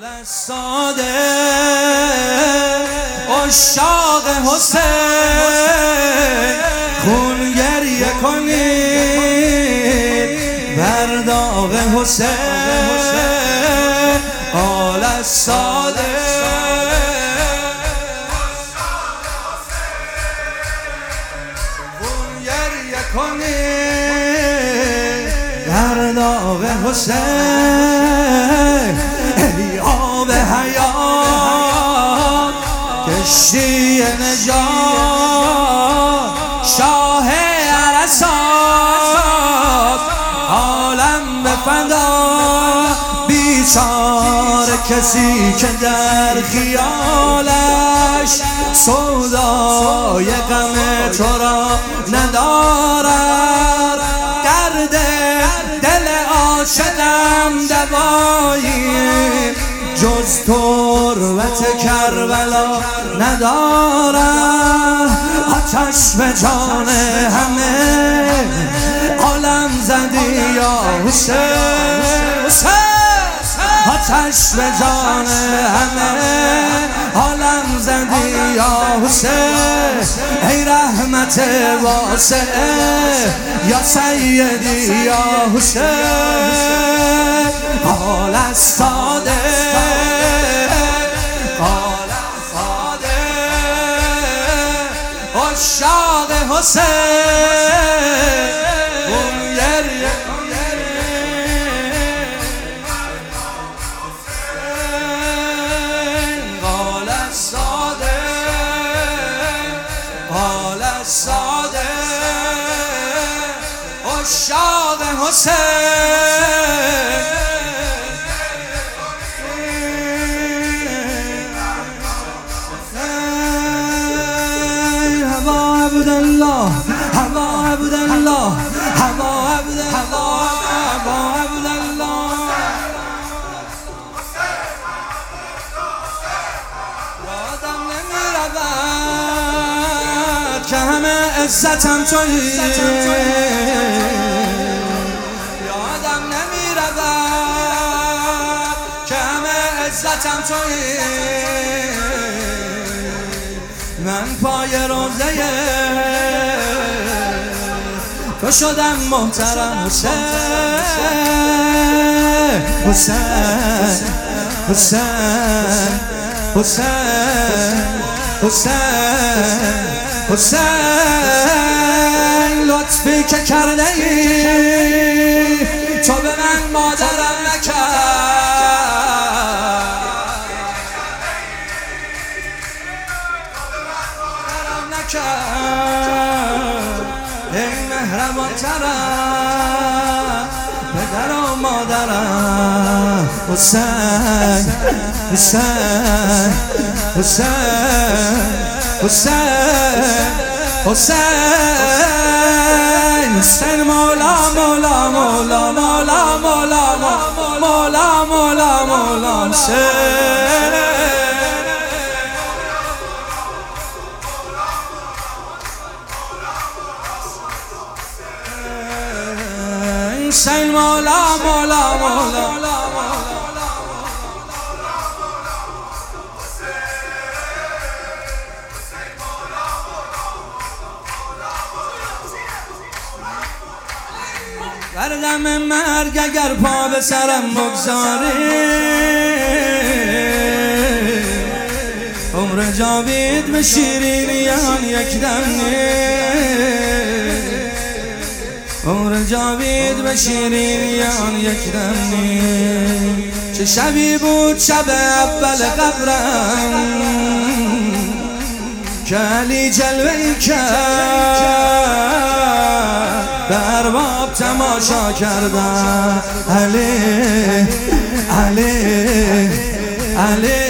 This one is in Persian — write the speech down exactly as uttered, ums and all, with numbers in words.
ساده عشاق حسین خون گریه کنید بر داغ حسین قال الساده خون گریه کنید بر داغ حسین ای آب حیات کشتی نجات شاه عرصات عالم به فدا بیچاره کسی که در خیالش سودای غم تو را ندارد درد دل عاشقم دوایی جز تربت کربلا ندارد آتش به جان همه عالم زدی یا حسین آتش به جان همه عالم زدی یا حسین ای رحمت واسعه یا سیدی یا حسین قال الساده قال الساده عشاق حسین خون گریه قال الساده قال الساده عشاق حسین الله هوا عبد الله هوا عبد الله هوا عبد الله یادم نمیرود که همه عزتم تویی یادم نمیرود که همه عزتم تویی من پای روزه تو شدم محترم حسین حسین حسین حسین حسین حسین لطفی که کرده ای تو به من مادرم نکرد ای مهربان ترم پدر و مادرم حسین حسین حسین حسین حسین حسین مولا مولا مولا مولا مولا مولا مولا مولا حسین حسین مولا مولا مولا در دم مرگ اگر پا به سرم بگذاری عمر جاوید به شیرینیان یک دم عمر جاوید به شیرینیان یک دم چه شبی بود شب اول قبرم که علی جلوه‌ای کرد به ارباب تماشا کردن علی علی علی